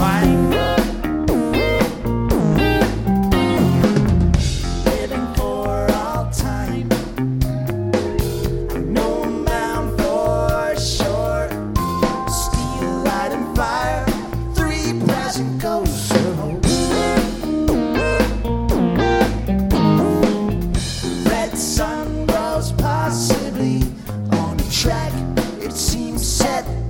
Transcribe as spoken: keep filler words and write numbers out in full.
mind. Living for all time. I know I'm bound for sure. Steel, light, and fire. Three present ghosts of hope. Red sun glows possibly on a track. It seems set